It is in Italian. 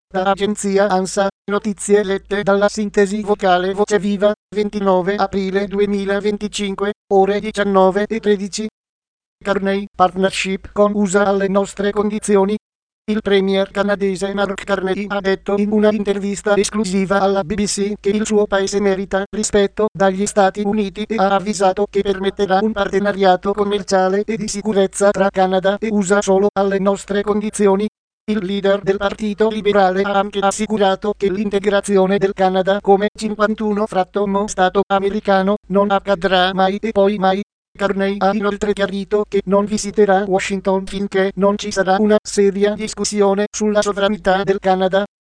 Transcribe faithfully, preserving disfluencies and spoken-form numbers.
Da agenzia ANSA, notizie lette dalla sintesi vocale Voce Viva, ventinove aprile duemilaventicinque, ore diciannove e tredici. Carney, partnership con U S A alle nostre condizioni. Il premier canadese Mark Carney ha detto in una intervista esclusiva alla B B C che il suo paese merita rispetto dagli Stati Uniti e ha avvisato che permetterà un partenariato commerciale e di sicurezza tra Canada e U S A solo alle nostre condizioni. Il leader del Partito Liberale ha anche assicurato che l'integrazione del Canada come cinquantuno frattomo Stato americano non accadrà mai e poi mai. Carney ha inoltre chiarito che non visiterà Washington finché non ci sarà una seria discussione sulla sovranità del Canada.